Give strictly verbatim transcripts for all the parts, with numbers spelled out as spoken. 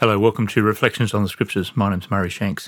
Hello, welcome to Reflections on the Scriptures. My name's Murray Shanks.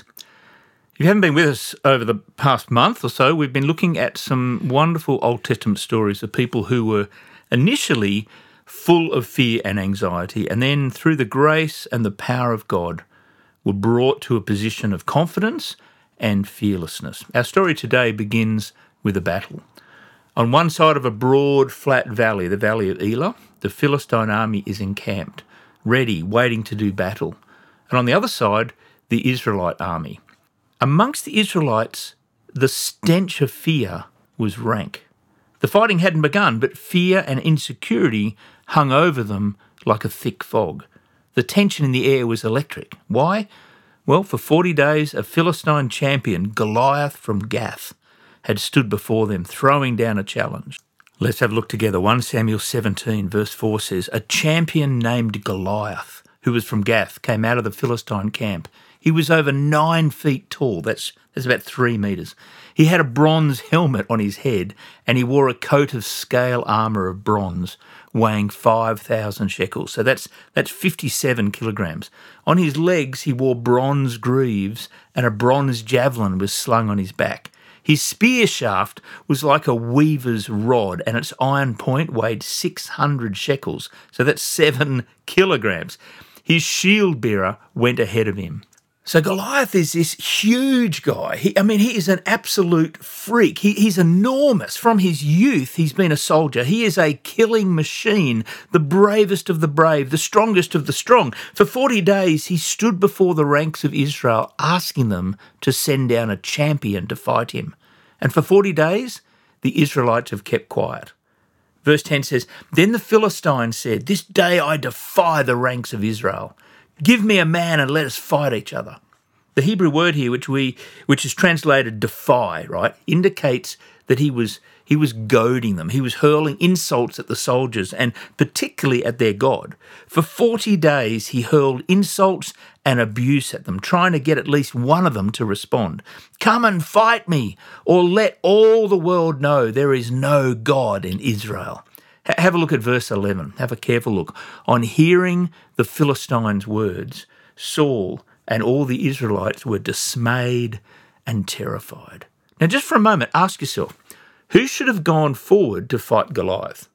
If you haven't been with us over the past month or so, we've been looking at some wonderful Old Testament stories of people who were initially full of fear and anxiety, and then through the grace and the power of God were brought to a position of confidence and fearlessness. Our story today begins with a battle. On one side of a broad, flat valley, the valley of Elah, the Philistine army is encamped, ready, waiting to do battle. And on the other side, the Israelite army. Amongst the Israelites, the stench of fear was rank. The fighting hadn't begun, but fear and insecurity hung over them like a thick fog. The tension in the air was electric. Why? Well, for forty days, a Philistine champion, Goliath from Gath, had stood before them, throwing down a challenge. Let's have a look together. First Samuel seventeen, verse four says, "A champion named Goliath, who was from Gath, came out of the Philistine camp. He was over nine feet tall. That's, that's about three metres. He had a bronze helmet on his head, and he wore a coat of scale armour of bronze, weighing five thousand shekels. So that's, that's fifty-seven kilograms. On his legs, he wore bronze greaves, and a bronze javelin was slung on his back. His spear shaft was like a weaver's rod, and its iron point weighed six hundred shekels, so that's seven kilograms. His shield bearer went ahead of him." So Goliath is this huge guy. He, I mean, he is an absolute freak. He, he's enormous. From his youth, he's been a soldier. He is a killing machine, the bravest of the brave, the strongest of the strong. For forty days, he stood before the ranks of Israel, asking them to send down a champion to fight him. And for forty days, the Israelites have kept quiet. Verse ten says, "Then the Philistines said, 'This day I defy the ranks of Israel. Give me a man and let us fight each other.'" The Hebrew word here, which we, which is translated defy, right, indicates that he was he was goading them. He was hurling insults at the soldiers and particularly at their God. For forty days, he hurled insults and abuse at them, trying to get at least one of them to respond. "Come and fight me, or let all the world know there is no God in Israel." Have a look at verse eleven. Have a careful look. "On hearing the Philistines' words, Saul and all the Israelites were dismayed and terrified." Now, just for a moment, ask yourself, who should have gone forward to fight Goliath?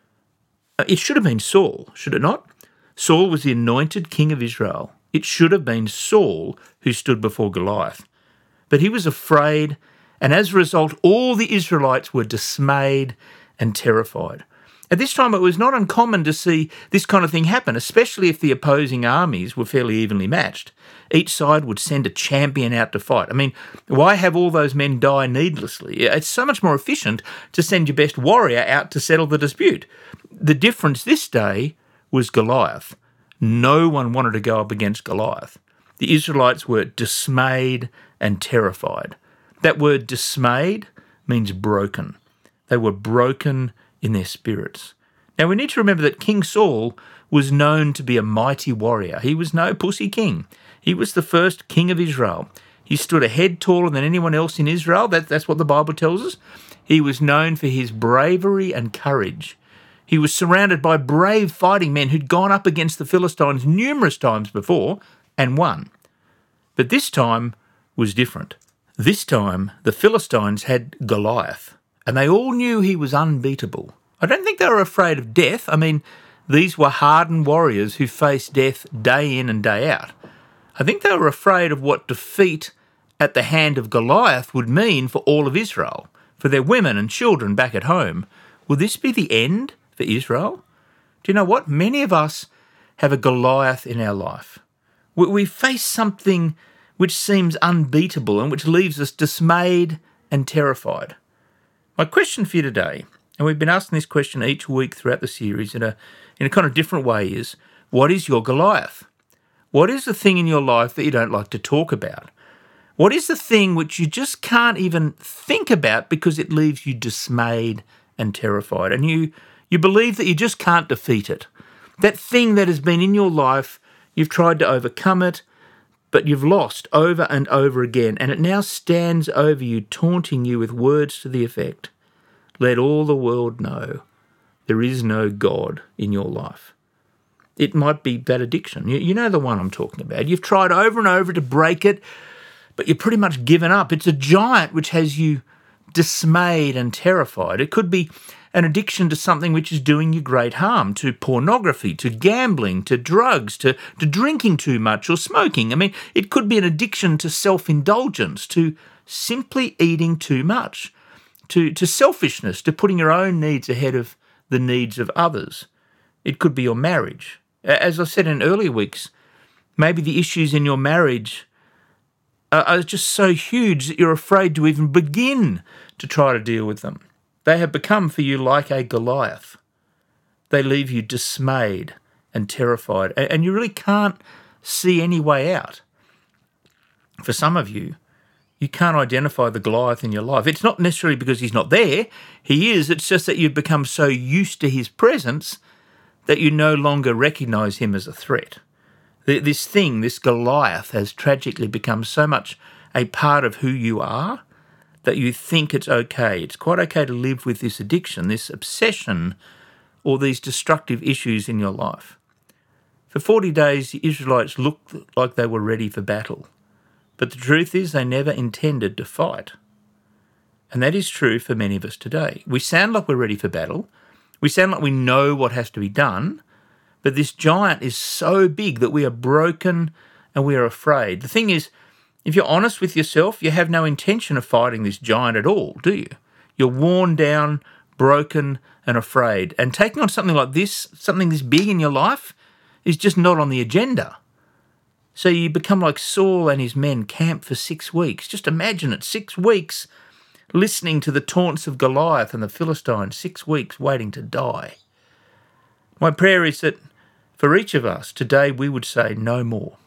It should have been Saul, should it not? Saul was the anointed king of Israel. It should have been Saul who stood before Goliath. But he was afraid, and as a result, all the Israelites were dismayed and terrified. At this time, it was not uncommon to see this kind of thing happen, especially if the opposing armies were fairly evenly matched. Each side would send a champion out to fight. I mean, why have all those men die needlessly? It's so much more efficient to send your best warrior out to settle the dispute. The difference this day was Goliath. No one wanted to go up against Goliath. The Israelites were dismayed and terrified. That word dismayed means broken. They were broken in their spirits. Now, we need to remember that King Saul was known to be a mighty warrior. He was no pussy king. He was the first king of Israel. He stood a head taller than anyone else in Israel. That, that's what the Bible tells us. He was known for his bravery and courage. He was surrounded by brave fighting men who'd gone up against the Philistines numerous times before and won. But this time was different. This time, the Philistines had Goliath, and they all knew he was unbeatable. I don't think they were afraid of death. I mean, these were hardened warriors who faced death day in and day out. I think they were afraid of what defeat at the hand of Goliath would mean for all of Israel, for their women and children back at home. Will this be the end for Israel? Do you know what? Many of us have a Goliath in our life. We, we face something which seems unbeatable and which leaves us dismayed and terrified. My question for you today, and we've been asking this question each week throughout the series in a, in a kind of different way, is what is your Goliath? What is the thing in your life that you don't like to talk about? What is the thing which you just can't even think about because it leaves you dismayed and terrified, and you, you believe that you just can't defeat it? That thing that has been in your life, you've tried to overcome it, but you've lost over and over again, and it now stands over you, taunting you with words to the effect, "Let all the world know there is no God in your life." It might be that addiction. You, you know the one I'm talking about. You've tried over and over to break it, but you're pretty much given up. It's a giant which has you dismayed and terrified. It could be an addiction to something which is doing you great harm, to pornography, to gambling, to drugs, to, to drinking too much or smoking. I mean, it could be an addiction to self-indulgence, to simply eating too much, to, to selfishness, to putting your own needs ahead of the needs of others. It could be your marriage. As I said in earlier weeks, maybe the issues in your marriage are, are just so huge that you're afraid to even begin to try to deal with them. They have become for you like a Goliath. They leave you dismayed and terrified, and you really can't see any way out. For some of you, you can't identify the Goliath in your life. It's not necessarily because he's not there. He is. It's just that you've become so used to his presence that you no longer recognise him as a threat. This thing, this Goliath, has tragically become so much a part of who you are that you think it's okay. It's quite okay to live with this addiction, this obsession, or these destructive issues in your life. For forty days, the Israelites looked like they were ready for battle. But the truth is they never intended to fight. And that is true for many of us today. We sound like we're ready for battle. We sound like we know what has to be done. But this giant is so big that we are broken and we are afraid. The thing is, if you're honest with yourself, you have no intention of fighting this giant at all, do you? You're worn down, broken and afraid. And taking on something like this, something this big in your life, is just not on the agenda. So you become like Saul and his men camp for six weeks. Just imagine it, six weeks listening to the taunts of Goliath and the Philistines, six weeks waiting to die. My prayer is that for each of us today we would say no more.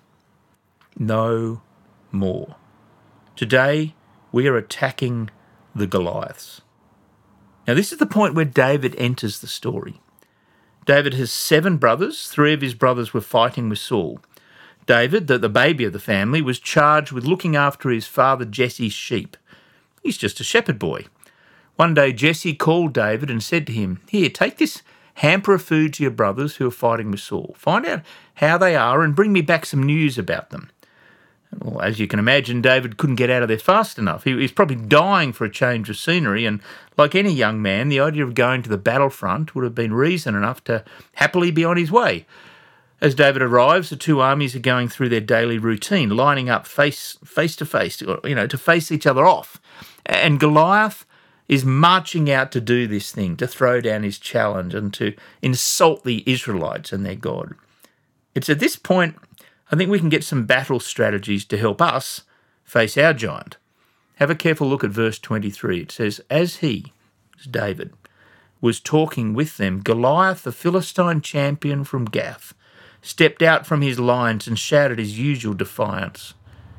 No more. Today we are attacking the Goliaths. Now this is the point where David enters the story. David has seven brothers. Three of his brothers were fighting with Saul. David, the, the baby of the family, was charged with looking after his father Jesse's sheep. He's just a shepherd boy. One day Jesse called David and said to him, "Here, take this hamper of food to your brothers who are fighting with Saul. Find out how they are and bring me back some news about them." Well, as you can imagine, David couldn't get out of there fast enough. He was probably dying for a change of scenery, and like any young man, the idea of going to the battlefront would have been reason enough to happily be on his way. As David arrives, the two armies are going through their daily routine, lining up face face to face, you know, to face each other off. And Goliath is marching out to do this thing, to throw down his challenge and to insult the Israelites and their God. It's at this point I think we can get some battle strategies to help us face our giant. Have a careful look at verse twenty-three. It says, "As he," David, "was talking with them, Goliath, the Philistine champion from Gath, stepped out from his lines and shouted his usual defiance.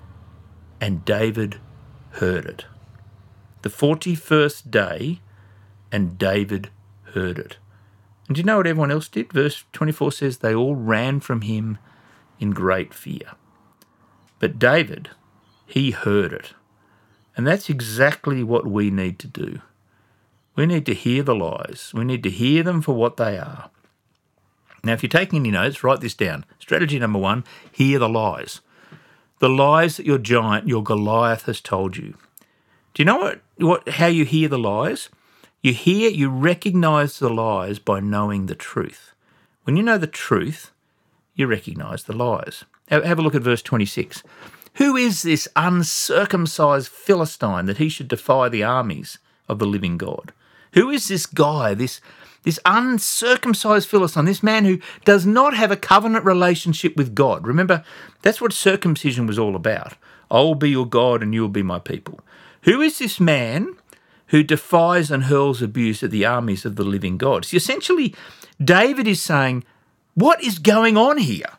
And David heard it." The forty-first day, and David heard it. And do you know what everyone else did? Verse twenty-four says, "They all ran from him in great fear." But David, he heard it. And that's exactly what we need to do. We need to hear the lies. We need to hear them for what they are. Now, if you're taking any notes, write this down. Strategy number one, hear the lies. The lies that your giant, your Goliath, has told you. Do you know what, what how you hear the lies? You hear, you recognise the lies by knowing the truth. When you know the truth, you recognise the lies. Have, have a look at verse twenty-six. "Who is this uncircumcised Philistine that he should defy the armies of the living God?" Who is this guy, this This uncircumcised Philistine, this man who does not have a covenant relationship with God? Remember, that's what circumcision was all about. "I will be your God and you will be my people." Who is this man who defies and hurls abuse at the armies of the living God? See, essentially, David is saying, what is going on here?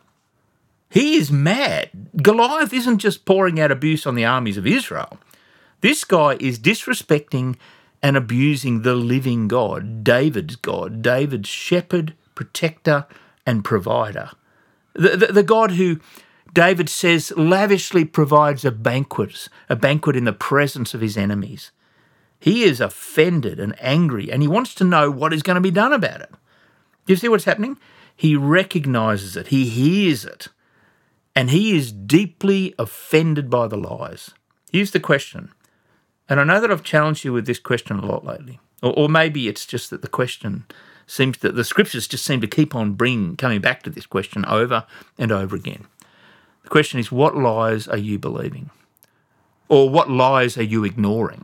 He is mad. Goliath isn't just pouring out abuse on the armies of Israel. This guy is disrespecting and abusing the living God, David's God, David's shepherd, protector, and provider. The, the, the God who David says lavishly provides a banquet, a banquet in the presence of his enemies. He is offended and angry, and he wants to know what is going to be done about it. Do you see what's happening? He recognises it, he hears it, and he is deeply offended by the lies. Here's the question, and I know that I've challenged you with this question a lot lately, or, or maybe it's just that the question seems that the scriptures just seem to keep on bringing, coming back to this question over and over again. The question is, what lies are you believing? Or what lies are you ignoring?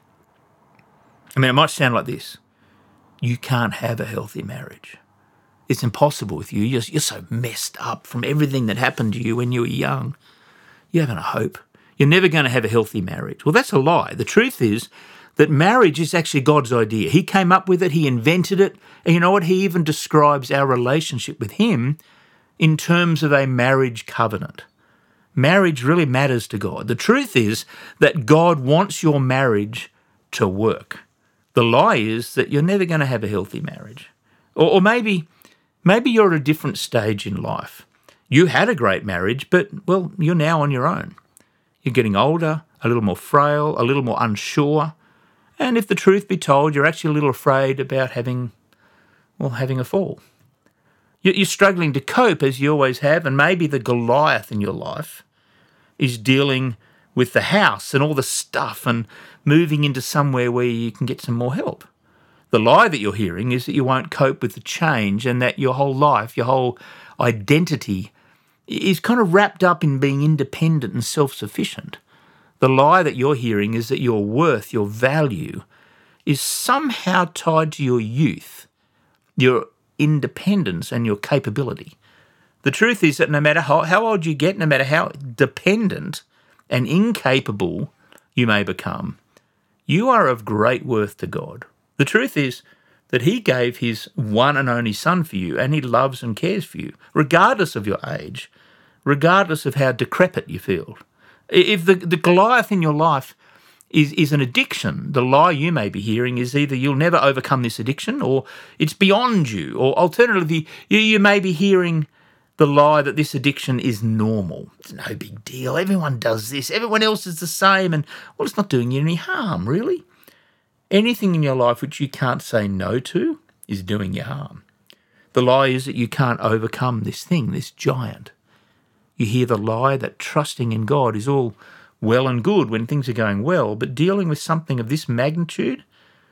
I mean, it might sound like this. You can't have a healthy marriage. It's impossible with you. You're, you're so messed up from everything that happened to you when you were young. You haven't a hope. You're never going to have a healthy marriage. Well, that's a lie. The truth is that marriage is actually God's idea. He came up with it. He invented it. And you know what? He even describes our relationship with him in terms of a marriage covenant. Marriage really matters to God. The truth is that God wants your marriage to work. The lie is that you're never going to have a healthy marriage. Or, or maybe, maybe you're at a different stage in life. You had a great marriage, but, well, you're now on your own. You're getting older, a little more frail, a little more unsure. And if the truth be told, you're actually a little afraid about having, well, having a fall. You're struggling to cope as you always have, and maybe the Goliath in your life is dealing with the house and all the stuff and moving into somewhere where you can get some more help. The lie that you're hearing is that you won't cope with the change and that your whole life, your whole identity is kind of wrapped up in being independent and self-sufficient. The lie that you're hearing is that your worth, your value, is somehow tied to your youth, your independence and your capability. The truth is that no matter how, how old you get, no matter how dependent and incapable you may become, you are of great worth to God. The truth is that he gave his one and only son for you, and he loves and cares for you, regardless of your age, regardless of how decrepit you feel. If the, the Goliath in your life is, is an addiction, the lie you may be hearing is either you'll never overcome this addiction or it's beyond you, or alternatively, you, you may be hearing the lie that this addiction is normal. It's no big deal. Everyone does this. Everyone else is the same. And, well, it's not doing you any harm, really. Anything in your life which you can't say no to is doing you harm. The lie is that you can't overcome this thing, this giant. You hear the lie that trusting in God is all well and good when things are going well, but dealing with something of this magnitude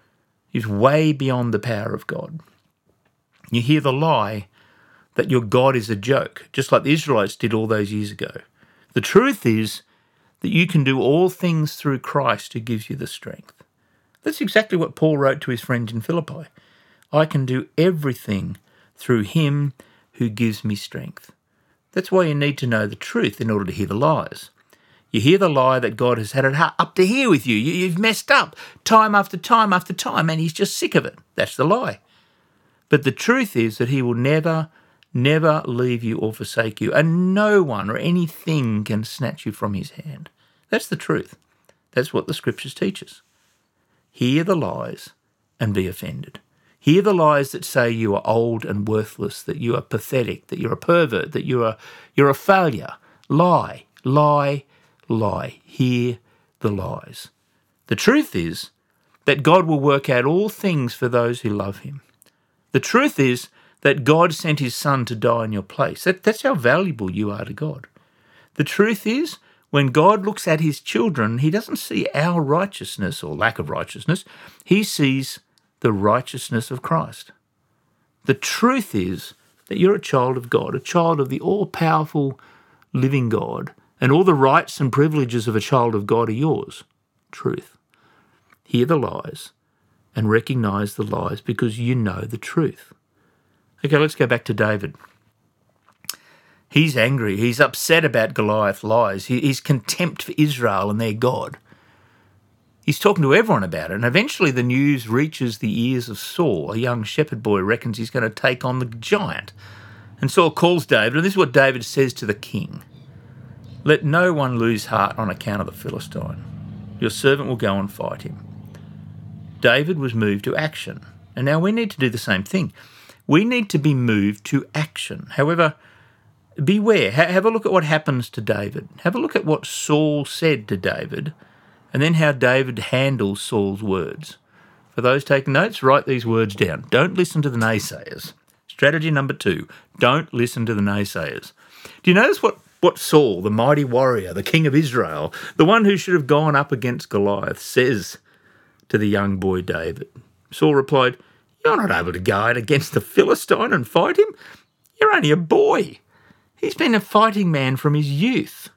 is way beyond the power of God. You hear the lie that your God is a joke, just like the Israelites did all those years ago. The truth is that you can do all things through Christ who gives you the strength. That's exactly what Paul wrote to his friends in Philippi. I can do everything through him who gives me strength. That's why you need to know the truth in order to hear the lies. You hear the lie that God has had it up to here with you. You've messed up time after time after time, and he's just sick of it. That's the lie. But the truth is that he will never, never leave you or forsake you, and no one or anything can snatch you from his hand. That's the truth. That's what the scriptures teach us. Hear the lies and be offended. Hear the lies that say you are old and worthless, that you are pathetic, that you're a pervert, that you are you're a failure. Lie, lie, lie. Hear the lies. The truth is that God will work out all things for those who love him. The truth is that God sent his son to die in your place. That, that's how valuable you are to God. The truth is, when God looks at his children, he doesn't see our righteousness or lack of righteousness. He sees the righteousness of Christ. The truth is that you're a child of God, a child of the all-powerful living God, and all the rights and privileges of a child of God are yours. Truth. Hear the lies and recognize the lies because you know the truth. Okay, let's go back to David. He's angry. He's upset about Goliath's lies. He's contempt for Israel and their God. He's talking to everyone about it, and eventually the news reaches the ears of Saul. A young shepherd boy reckons he's going to take on the giant. And Saul calls David, and this is what David says to the king. Let no one lose heart on account of the Philistine. Your servant will go and fight him. David was moved to action, and now we need to do the same thing. We need to be moved to action. However, beware. Ha- have a look at what happens to David. Have a look at what Saul said to David, and then how David handles Saul's words. For those taking notes, write these words down. Don't listen to the naysayers. Strategy number two, don't listen to the naysayers. Do you notice what, what Saul, the mighty warrior, the king of Israel, the one who should have gone up against Goliath, says to the young boy David? Saul replied, "You're not able to go out against the Philistine and fight him. You're only a boy. He's been a fighting man from his youth."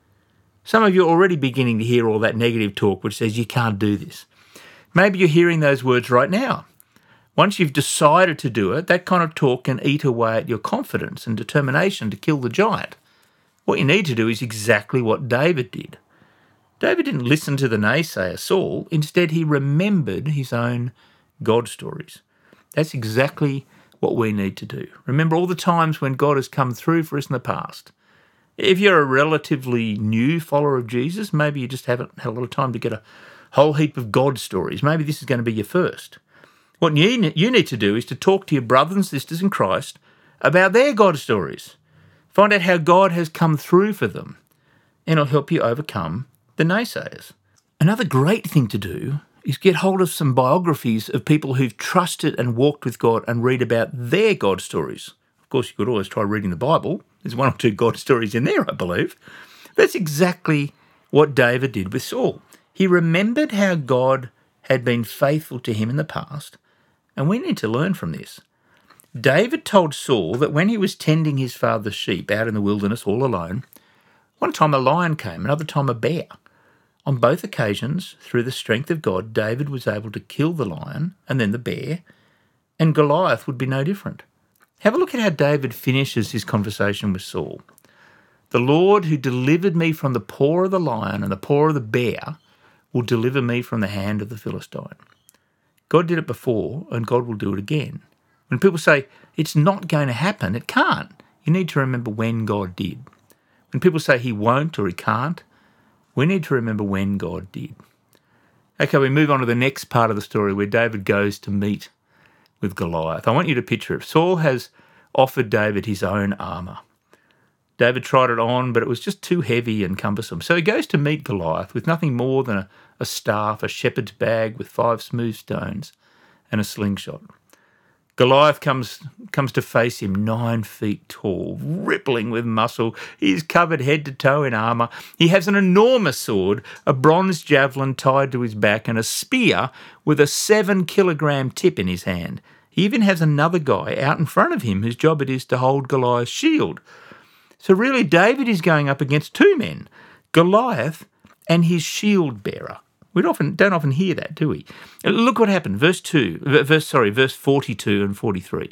Some of you are already beginning to hear all that negative talk which says you can't do this. Maybe you're hearing those words right now. Once you've decided to do it, that kind of talk can eat away at your confidence and determination to kill the giant. What you need to do is exactly what David did. David didn't listen to the naysayer Saul. Instead, he remembered his own God stories. That's exactly what we need to do. Remember all the times when God has come through for us in the past. If you're a relatively new follower of Jesus, maybe you just haven't had a lot of time to get a whole heap of God stories. Maybe this is going to be your first. What you you need to do is to talk to your brothers and sisters in Christ about their God stories. Find out how God has come through for them, and it'll help you overcome the naysayers. Another great thing to do is get hold of some biographies of people who've trusted and walked with God and read about their God stories. Of course, you could always try reading the Bible. There's one or two God stories in there, I believe. That's exactly what David did with Saul. He remembered how God had been faithful to him in the past, and we need to learn from this. David told Saul that when he was tending his father's sheep out in the wilderness all alone, one time a lion came, another time a bear. On both occasions, through the strength of God, David was able to kill the lion and then the bear, and Goliath would be no different. Have a look at how David finishes his conversation with Saul. "The Lord who delivered me from the paw of the lion and the paw of the bear will deliver me from the hand of the Philistine." God did it before, and God will do it again. When people say, it's not going to happen, it can't. You need to remember when God did. When people say he won't or he can't, we need to remember when God did. Okay, we move on to the next part of the story where David goes to meet with Goliath. I want you to picture it. Saul has offered David his own armour. David tried it on, but it was just too heavy and cumbersome. So he goes to meet Goliath with nothing more than a, a staff, a shepherd's bag with five smooth stones, and a slingshot. Goliath comes comes to face him, nine feet tall, rippling with muscle. He is covered head to toe in armour. He has an enormous sword, a bronze javelin tied to his back, and a spear with a seven-kilogram tip in his hand. He even has another guy out in front of him whose job it is to hold Goliath's shield. So really, David is going up against two men, Goliath and his shield bearer. We often don't often hear that, do we? Look what happened. Verse two, verse sorry, verse forty-two and forty-three.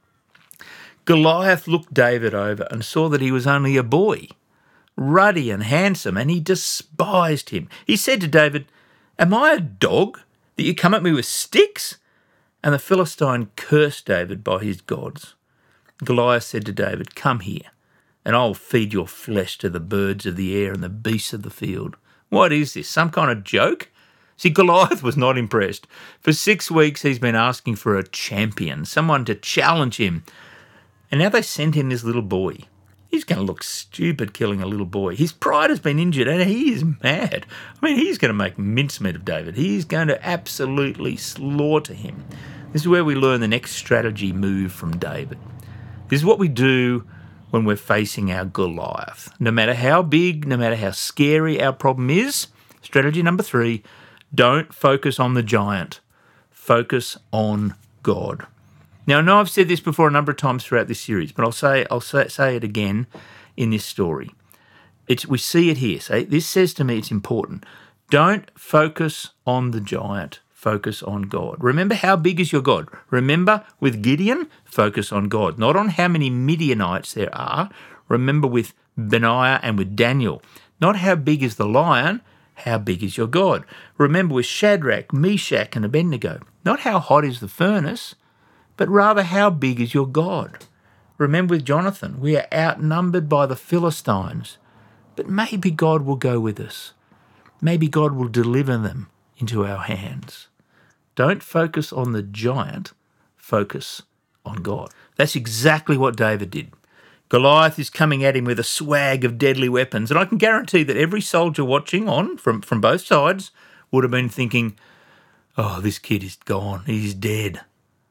Goliath looked David over and saw that he was only a boy, ruddy and handsome, and he despised him. He said to David, "Am I a dog that you come at me with sticks?" And the Philistine cursed David by his gods. Goliath said to David, "Come here, and I'll feed your flesh to the birds of the air and the beasts of the field." What is this, some kind of joke? See, Goliath was not impressed. For six weeks he's been asking for a champion, someone to challenge him. And now they sent him this little boy. He's going to look stupid killing a little boy. His pride has been injured and he is mad. I mean, he's going to make mincemeat of David. He's going to absolutely slaughter him. This is where we learn the next strategy move from David. This is what we do when we're facing our Goliath. No matter how big, no matter how scary our problem is, strategy number three, don't focus on the giant. Focus on God. Now, I know I've said this before a number of times throughout this series, but I'll say I'll say, say it again in this story. It's, we see it here. So this says to me it's important. Don't focus on the giant. Focus on God. Remember how big is your God. Remember with Gideon, focus on God, not on how many Midianites there are. Remember with Benaiah and with Daniel, not how big is the lion, how big is your God. Remember with Shadrach, Meshach and Abednego, not how hot is the furnace, but rather how big is your God. Remember with Jonathan, we are outnumbered by the Philistines, but maybe God will go with us. Maybe God will deliver them into our hands. Don't focus on the giant, focus on God. That's exactly what David did. Goliath is coming at him with a swag of deadly weapons, and I can guarantee that every soldier watching on from, from both sides would have been thinking, oh, this kid is gone, he's dead.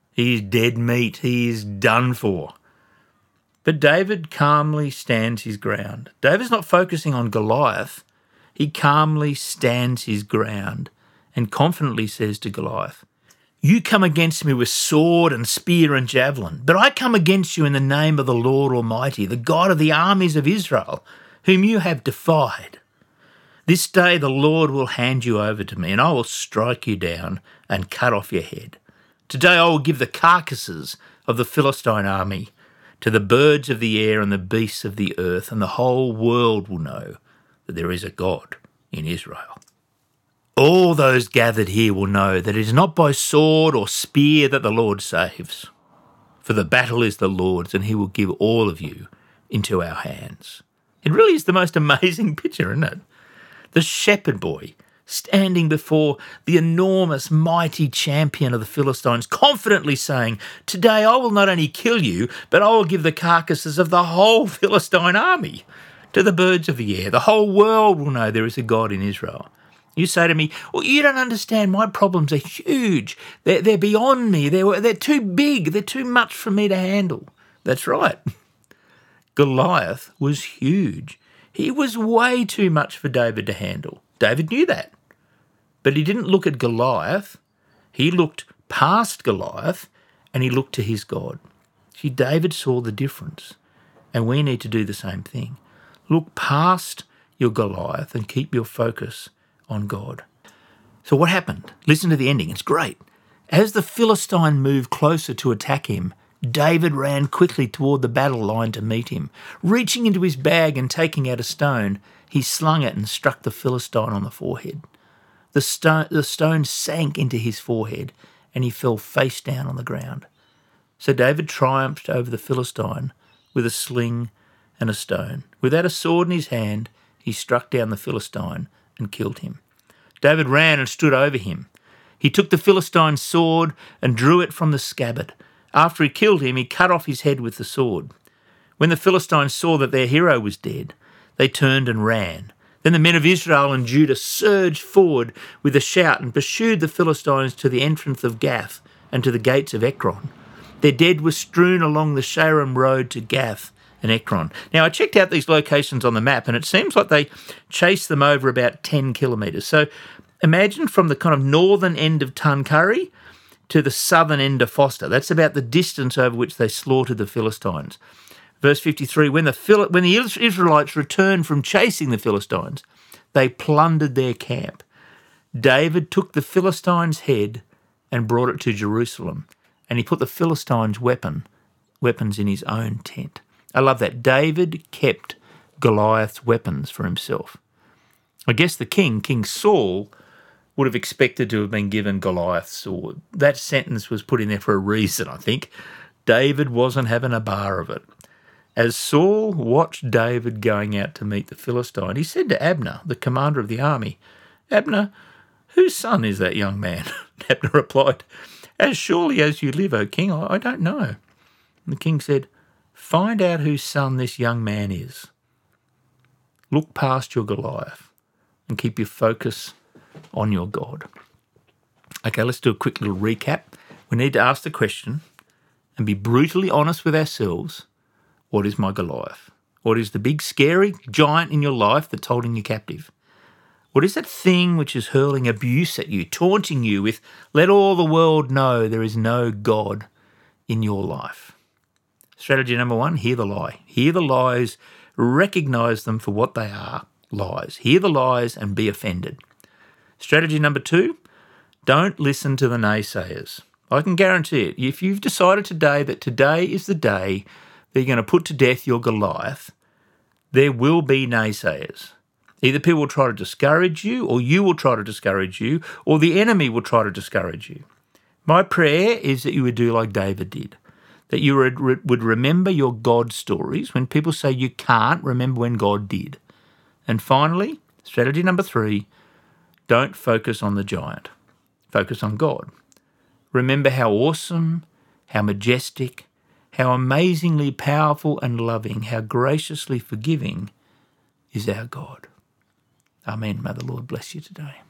He is dead meat. He is done for. But David calmly stands his ground. David's not focusing on Goliath. He calmly stands his ground and confidently says to Goliath, "You come against me with sword and spear and javelin, but I come against you in the name of the Lord Almighty, the God of the armies of Israel, whom you have defied. This day the Lord will hand you over to me, and I will strike you down and cut off your head. Today I will give the carcasses of the Philistine army to the birds of the air and the beasts of the earth, and the whole world will know that there is a God in Israel. All those gathered here will know that it is not by sword or spear that the Lord saves, for the battle is the Lord's, and he will give all of you into our hands." It really is the most amazing picture, isn't it? The shepherd boy standing before the enormous, mighty champion of the Philistines, confidently saying, "Today I will not only kill you, but I will give the carcasses of the whole Philistine army to the birds of the air. The whole world will know there is a God in Israel." You say to me, "Well, you don't understand. My problems are huge. They're, they're beyond me. They're, they're too big. They're too much for me to handle." That's right. Goliath was huge. He was way too much for David to handle. David knew that. But he didn't look at Goliath. He looked past Goliath and he looked to his God. See, David saw the difference. And we need to do the same thing. Look past your Goliath and keep your focus on God. So what happened? Listen to the ending. It's great. As the Philistine moved closer to attack him, David ran quickly toward the battle line to meet him. Reaching into his bag and taking out a stone, he slung it and struck the Philistine on the forehead. The stone, the stone sank into his forehead and he fell face down on the ground. So David triumphed over the Philistine with a sling and a stone. Without a sword in his hand, he struck down the Philistine and killed him. David ran and stood over him. He took the Philistine's sword and drew it from the scabbard. After he killed him, he cut off his head with the sword. When the Philistines saw that their hero was dead, they turned and ran. Then the men of Israel and Judah surged forward with a shout and pursued the Philistines to the entrance of Gath and to the gates of Ekron. Their dead were strewn along the Sharon road to Gath and Ekron. Now, I checked out these locations on the map, and it seems like they chased them over about ten kilometres. So imagine from the kind of northern end of Tuncurry to the southern end of Foster. That's about the distance over which they slaughtered the Philistines. Verse fifty-three, when the, Phil- when the Israelites returned from chasing the Philistines, they plundered their camp. David took the Philistines' head and brought it to Jerusalem, and he put the Philistines' weapon, weapons in his own tent. I love that. David kept Goliath's weapons for himself. I guess the king, King Saul, would have expected to have been given Goliath's sword. That sentence was put in there for a reason, I think. David wasn't having a bar of it. As Saul watched David going out to meet the Philistine, he said to Abner, the commander of the army, "Abner, whose son is that young man?" Abner replied, "As surely as you live, O king, I, I don't know." And the king said, "Find out whose son this young man is. Look past your Goliath and keep your focus on your God." Okay, let's do a quick little recap. We need to ask the question and be brutally honest with ourselves. What is my Goliath? What is the big scary giant in your life that's holding you captive? What is that thing which is hurling abuse at you, taunting you with, "Let all the world know there is no God in your life"? Strategy number one, hear the lie. Hear the lies, recognise them for what they are, lies. Hear the lies and be offended. Strategy number two, don't listen to the naysayers. I can guarantee it. If you've decided today that today is the day that you're going to put to death your Goliath, there will be naysayers. Either people will try to discourage you, or you will try to discourage you, or the enemy will try to discourage you. My prayer is that you would do like David did, that you would remember your God stories. When people say you can't, remember when God did. And finally, strategy number three, don't focus on the giant. Focus on God. Remember how awesome, how majestic, how amazingly powerful and loving, how graciously forgiving is our God. Amen. May the Lord bless you today.